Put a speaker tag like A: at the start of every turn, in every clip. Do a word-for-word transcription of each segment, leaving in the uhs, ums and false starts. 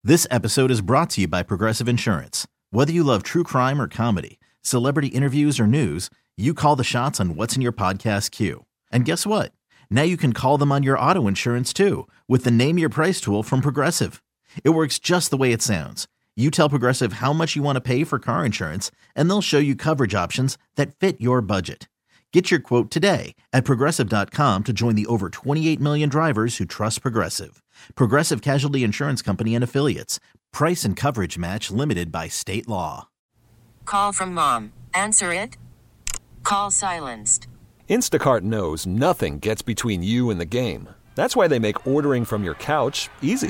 A: This episode is brought to you by Progressive Insurance. Whether you love true crime or comedy, celebrity interviews or news, you call the shots on what's in your podcast queue. And guess what? Now you can call them on your auto insurance too with the Name Your Price tool from Progressive. It works just the way it sounds. You tell Progressive how much you want to pay for car insurance, and they'll show you coverage options that fit your budget. Get your quote today at Progressive dot com to join the over twenty-eight million drivers who trust Progressive. Progressive Casualty Insurance Company and Affiliates. Price and coverage match limited by state law.
B: Call from mom. Answer it. Call silenced.
C: Instacart knows nothing gets between you and the game. That's why they make ordering from your couch easy.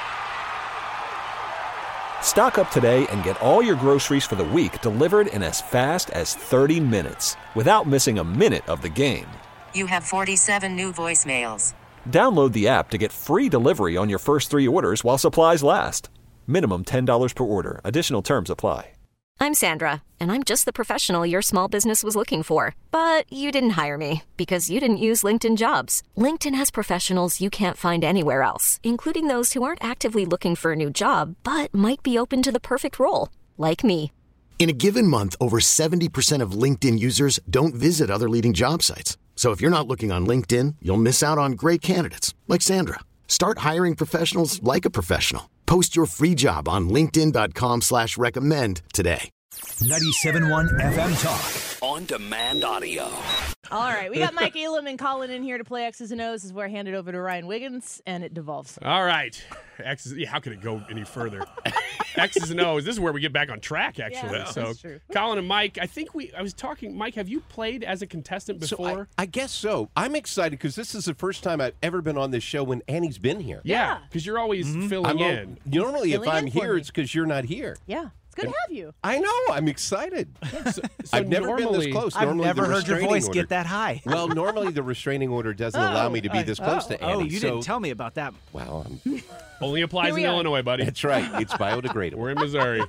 C: Stock up today and get all your groceries for the week delivered in as fast as thirty minutes without missing a minute of the game.
B: You have forty-seven new voicemails.
C: Download the app to get free delivery on your first three orders while supplies last. Minimum ten dollars per order. Additional terms apply.
D: I'm Sandra, and I'm just the professional your small business was looking for. But you didn't hire me because you didn't use LinkedIn Jobs. LinkedIn has professionals you can't find anywhere else, including those who aren't actively looking for a new job, but might be open to the perfect role, like me.
E: In a given month, over seventy percent of LinkedIn users don't visit other leading job sites. So if you're not looking on LinkedIn, you'll miss out on great candidates like Sandra. Start hiring professionals like a professional. Post your free job on linkedin dot com slash recommend today.
F: ninety-seven point one F M Talk. On demand audio.
G: All right, we got Mike Elam and Colin in here to play X's and O's. This is where I hand it over to Ryan Wiggins, and it devolves.
H: All right. X's, yeah, how could it go any further? X's and O's. This is where we get back on track, actually.
G: Yeah,
H: so,
G: that's true.
H: Colin and Mike, I think we, I was talking, Mike, have you played as a contestant before?
I: So I, I guess so. I'm excited because this is the first time I've ever been on this show when Annie's been here.
H: Yeah, because you're always
I: Mm-hmm.
H: filling
I: I'm
H: in.
I: A, normally,
G: Filling
I: if I'm
G: in for
I: here,
G: me.
I: it's because you're not here.
G: Yeah, it's good
I: And-
G: to have you.
I: I know. I'm excited.
H: So, so
I: I've never been
H: normally,
I: this close.
J: I've
I: Normally,
J: never
I: the
J: heard your
I: restraining
J: voice
I: order,
J: get that high.
I: Well, normally the restraining order doesn't allow me to be this close to Annie.
J: Oh, you
I: so,
J: didn't tell me about that.
I: Well, I'm,
H: Only applies
G: Here we
H: in
G: are.
H: Illinois, buddy.
I: that's right. It's biodegradable.
H: We're in Missouri.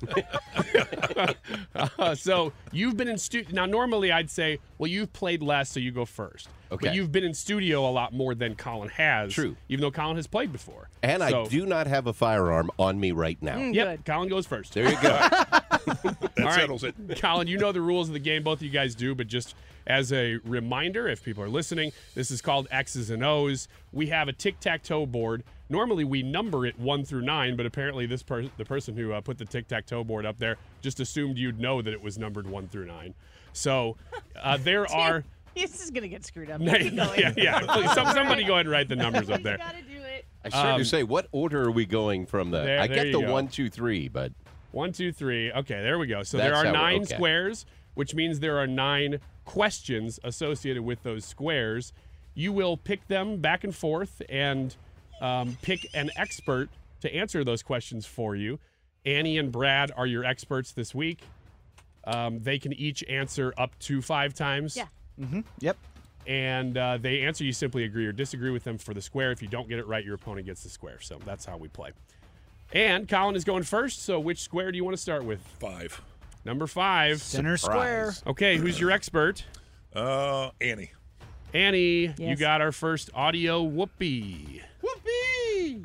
H: uh, so you've been in studio. Now, normally I'd say, well, you've played less, so you go first.
I: Okay.
H: But you've been in studio a lot more than Colin has.
I: True.
H: Even though Colin has played before.
I: And
H: So-
I: I do not have a firearm on me right now.
G: Mm,
H: Yep,
G: Good.
H: Colin goes first.
I: There you go.
K: That
H: All right.
K: settles it.
H: Colin, you know the rules of the game. Both of you guys do, but just as a reminder, if people are listening, this is called X's and O's. We have a tic-tac-toe board. Normally, we number it one through nine, but apparently this per- the person who uh, put the tic-tac-toe board up there just assumed you'd know that it was numbered one through nine. So uh, there are...
G: This is going to get screwed up.
H: yeah,
G: Keep going.
H: yeah, yeah. Please, some, somebody go ahead and write the numbers up there.
G: You got to do it.
I: I started
H: Um,
I: to say, what order are we going from the?
H: there-
I: I
H: there
I: get
H: you
I: the
H: go.
I: one, two, three, but
H: One, two, three. Okay, there we go. So
I: That's
H: there
I: how
H: are
I: we're-
H: nine
I: okay.
H: squares, which means there are nine questions associated with those squares. You will pick them back and forth and um, pick an expert to answer those questions for you. Annie and Brad are your experts this week. Um, they can each answer up to five times.
G: Yeah.
J: Mm-hmm. Yep.
H: And uh, they answer, you simply agree or disagree with them for the square. If you don't get it right, your opponent gets the square. So that's how we play. And Colin is going first, so which square do you want to start with?
K: Five.
H: Number five.
J: Center square.
H: Okay, who's your expert?
K: Uh, Annie.
H: Annie, you
G: Yes.
H: got our first audio whoopee.
I: whoopee!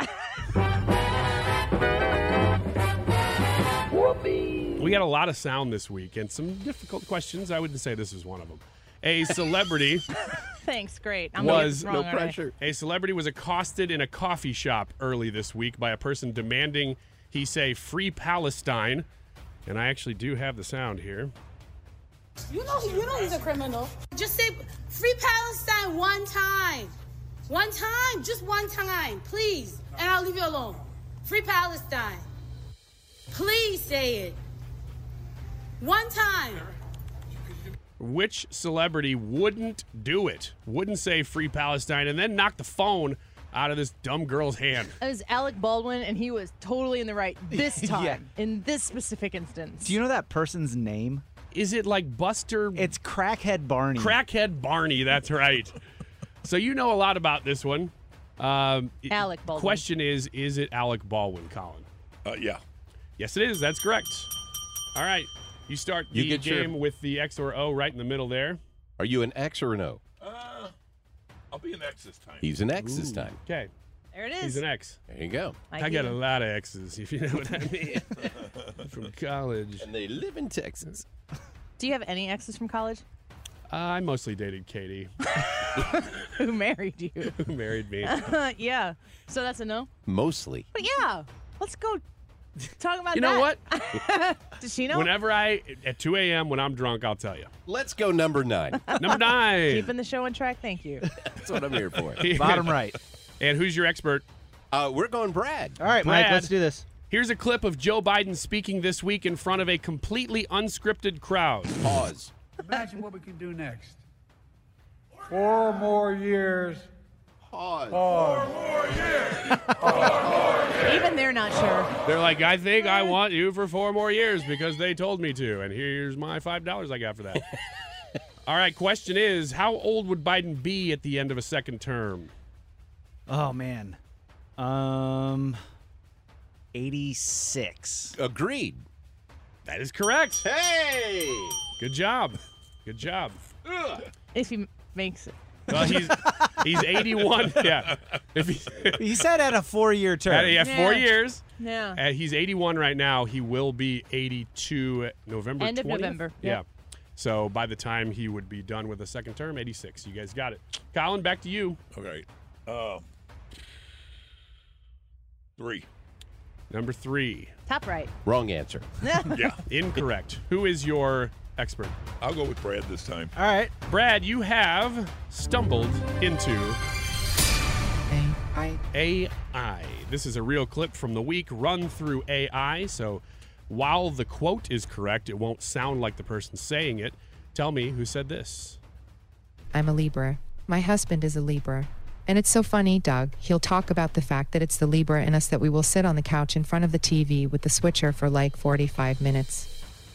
H: We got a lot of sound this week and some difficult questions. I wouldn't say this is one of them. A celebrity
G: Thanks. Great. I'm
H: was
G: gonna get this wrong, aren't I?
H: A celebrity was accosted in a coffee shop early this week by a person demanding he say "Free Palestine," and I actually do have the sound here.
L: You know, you know he's a criminal. Just say "Free Palestine" one time, one time, just one time, please, and I'll leave you alone. Free Palestine. Please say it. One time.
H: Which celebrity wouldn't do it? Wouldn't say "Free Palestine" and then knock the phone out of this dumb girl's hand?
G: It was Alec Baldwin, and he was totally in the right this time,
J: Yeah.
G: in this specific instance.
J: Do you know that person's name?
H: Is it like Buster?
J: It's Crackhead Barney.
H: Crackhead Barney, that's right. So you know a lot about this one. Um,
G: Alec Baldwin.
H: Question is, is it Alec Baldwin, Colin?
K: Uh, yeah.
H: Yes, it is. That's correct. All right. You start the
I: You get your-
H: game with the X or O right in the middle there.
I: Are you an X or an O?
K: Uh, I'll be an X this time.
I: He's an X this time.
H: Okay.
G: There it is.
H: He's an ex.
I: There you go.
H: I got a lot of exes, if you know what I mean. From college.
I: And they live in Texas.
G: Do you have any exes from college?
H: Uh, I mostly dated Katie,
G: Who married you?
H: who married me.
G: Yeah. So that's a no?
I: Mostly.
G: But yeah. Let's go talk about
H: You
G: that.
H: know what?
G: Does she know?
H: Whenever I, at two a.m. when I'm drunk, I'll tell you.
I: Let's go number nine.
H: Number nine.
G: Keeping the show on track. Thank you.
I: That's what I'm here for.
J: Bottom right.
H: And who's your expert?
I: Uh, we're going Brad.
J: All right,
H: Brad.
J: Mike, let's do this.
H: Here's a clip of Joe Biden speaking this week in front of a completely unscripted crowd.
I: Pause.
M: Imagine what we can do next. Four more years.
I: Pause.
M: Four more years.
G: Even they're not sure.
H: They're like, I think I want you for four more years because they told me to, and here's my five dollars I got for that. All right, question is, how old would Biden be at the end of a second term?
J: Oh, man. Um, eighty-six.
I: Agreed.
H: That is correct.
I: Hey!
H: Good job. Good job.
G: If he makes it.
H: Well, he's he's eighty-one. Yeah. If he's,
J: He said at a four-year term.
H: at, yeah, four
G: Yeah.
H: years.
G: Yeah.
H: Uh, he's eighty-one right now. He will be eighty-two November
G: End of
H: twentieth.
G: November.
H: Yeah.
G: Yep.
H: So by the time he would be done with a second term, eighty-six. You guys got it. Colin, back to you.
K: Okay. Uh, three.
H: Number three.
G: Top right.
I: Wrong answer.
K: Yeah.
H: Incorrect. Who is your expert?
K: I'll go with Brad this time.
J: All right.
H: Brad, you have stumbled into A I. This is a real clip from the week run through A I. So while the quote is correct, it won't sound like the person saying it. Tell me who said this.
N: I'm a Libra. My husband is a Libra. And it's so funny, Doug. He'll talk about the fact that it's the Libra in us that we will sit on the couch in front of the T V with the switcher for like forty-five minutes.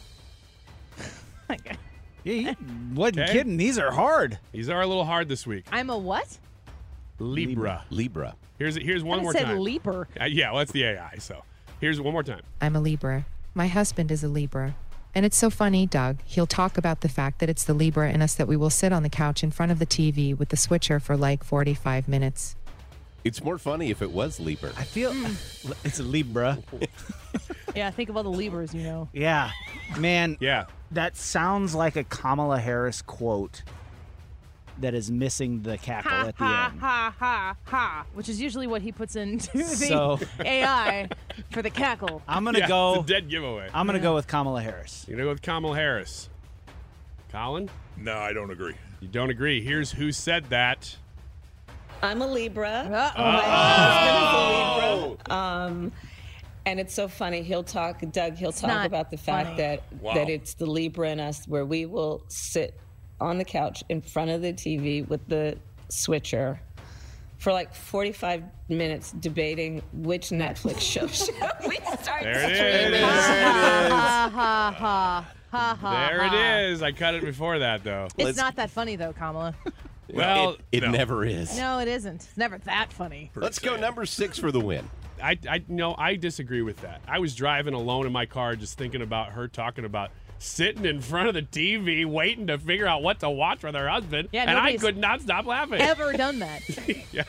J: Yeah, he wasn't
H: Okay.
J: kidding. These are hard.
H: These are a little hard this week.
G: I'm a what?
H: Libra.
I: Libra.
H: Here's here's one
G: I
H: more
G: said
H: time.
G: leaper.
H: Uh, yeah, well, that's the A I. So here's one more time.
N: I'm a Libra. My husband is a Libra. And it's so funny, Doug. He'll talk about the fact that it's the Libra in us that we will sit on the couch in front of the T V with the switcher for like forty-five minutes.
I: It's more funny if it was Libra.
J: I feel it's a Libra.
G: Yeah, think of all the Libras, you know.
J: Yeah. Man,
H: Yeah.
J: that sounds like a Kamala Harris quote that is missing the cackle
G: Ha,
J: at the
G: ha,
J: end.
G: ha, ha, ha, which is usually what he puts into the
J: So-
G: A I for the cackle.
J: I'm going to
H: Yeah,
J: go
H: it's a dead giveaway.
J: I'm going to go with Kamala Harris.
H: You're going to go with Kamala Harris. Colin?
K: No, I don't agree.
H: You don't agree. Here's who said that.
O: I'm a Libra.
G: Uh-oh.
O: My husband is a Libra. Um, and it's so funny. He'll talk, Doug, he'll talk
G: not
O: about the fact
G: funny.
O: that,
K: Wow.
O: that it's the Libra in us where we will sit on the couch in front of the T V with the switcher for like forty-five minutes debating which Netflix show should we start
H: There it
O: streaming.
H: is.
G: Ha, ha, ha, ha, ha,
H: There
G: ha.
H: it is. I cut it before that, though.
G: It's
I: Let's-
G: not that funny, though, Kamala.
H: Well,
I: it, it
K: no.
I: never is.
G: No, it isn't. It's never that funny.
I: Let's go number six for the win.
H: I, I no, I disagree with that. I was driving alone in my car just thinking about her talking about sitting in front of the T V waiting to figure out what to watch with her husband,
G: Yeah,
H: and I
G: nobody's
H: could not stop laughing.
G: Ever done that?
H: Yeah.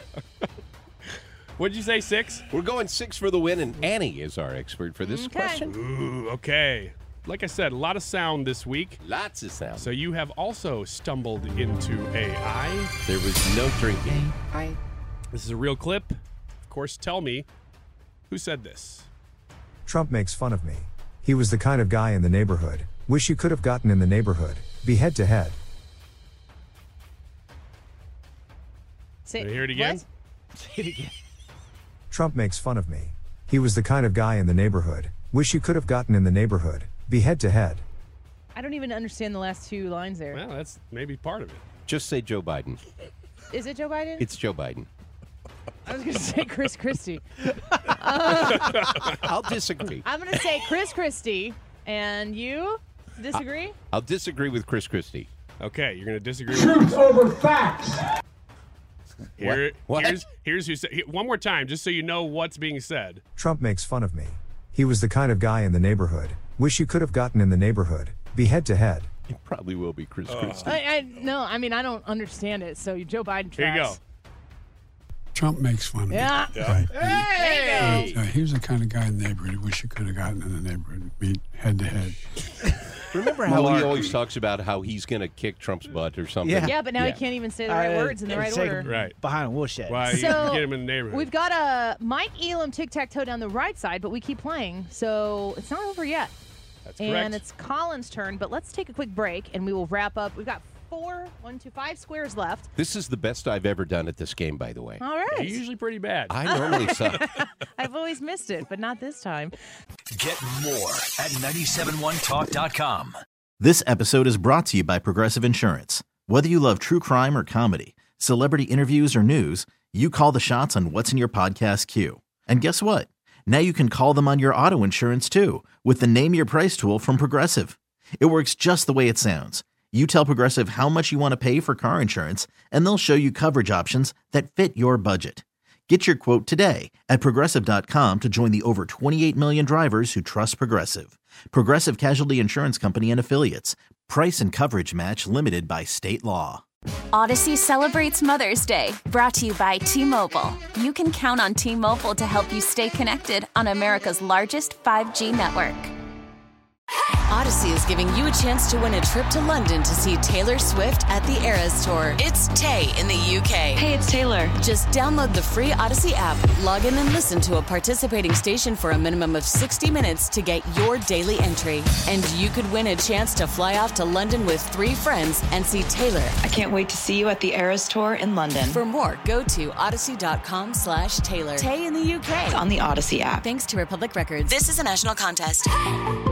H: What'd you say, six?
I: We're going six for the win, and Annie is our expert for this
G: Okay.
I: question.
H: Ooh, okay. Like I said, a lot of sound this week.
I: Lots of sound.
H: So you have also stumbled into A I.
I: There was no drinking.
H: This is a real clip. Of course, tell me who said this.
P: Trump makes fun of me. He was the kind of guy in the neighborhood. Wish you could have gotten in the neighborhood. Be head to head.
G: Say,
H: Can I hear it again?
G: What?
J: Say it again.
P: Trump makes fun of me. He was the kind of guy in the neighborhood. Wish you could have gotten in the neighborhood. Be head to head.
G: I don't even understand the last two lines there.
H: Well, that's maybe part of it.
I: Just say Joe Biden.
G: Is it Joe Biden?
I: It's Joe Biden.
G: I was going to say Chris Christie.
I: I'll disagree.
G: I'm going to say Chris Christie. And you disagree?
I: I'll disagree with Chris Christie.
H: Okay, you're going to disagree.
M: Truth over facts.
H: Here,
I: What?
H: Here's here's who said. here- One more time, just so you know what's being said.
P: Trump makes fun of me. He was the kind of guy in the neighborhood. Wish you could have gotten in the neighborhood. Be head to head.
I: It probably will be Chris Christie.
G: I, I No, I mean, I don't understand it. So Joe Biden tracks.
H: Here you go.
M: Trump makes fun of me.
G: Yeah.
M: Right.
G: Hey!
M: Uh, he was the kind of guy in the neighborhood who wish he could have gotten in the neighborhood, meet head to head.
I: Remember how he always talks about how he's going to kick Trump's butt or something?
J: Yeah.
G: Yeah, but now
I: Yeah.
G: he can't even say the right
J: Uh,
G: words in the right
J: take
G: order.
J: him
H: Right.
J: Behind a woodshed.
H: Why you
G: So,
H: get him in the neighborhood?
G: We've got a Mike Elam tic-tac-toe down the right side, but we keep playing, so it's not over yet.
H: That's
G: and
H: correct.
G: it's Colin's turn, but let's take a quick break, and we will wrap up. We've got four, one, two, five squares left.
I: This is the best I've ever done at this game, by the way.
G: All right.
H: You're usually pretty bad.
I: I normally suck.
G: I've always missed it, but not this time.
F: Get more at nine seven one talk dot com.
A: This episode is brought to you by Progressive Insurance. Whether you love true crime or comedy, celebrity interviews or news, you call the shots on what's in your podcast queue. And guess what? Now you can call them on your auto insurance too with the Name Your Price tool from Progressive. It works just the way it sounds. You tell Progressive how much you want to pay for car insurance, and they'll show you coverage options that fit your budget. Get your quote today at Progressive dot com to join the over twenty-eight million drivers who trust Progressive. Progressive Casualty Insurance Company and Affiliates. Price and coverage match limited by state law.
Q: Odyssey celebrates Mother's Day, brought to you by T-Mobile. You can count on T-Mobile to help you stay connected on America's largest five G network.
R: Odyssey is giving you a chance to win a trip to London to see Taylor Swift at the Eras Tour. It's Tay in the U K. Hey, it's Taylor. Just download the free Odyssey app, log in and listen to a participating station for a minimum of sixty minutes to get your daily entry. And you could win a chance to fly off to London with three friends and see Taylor. I can't wait to see you at the Eras Tour in London. For more, go to odyssey.com slash Taylor. Tay in the U K. It's on the Odyssey app. Thanks to Republic Records. This is a national contest.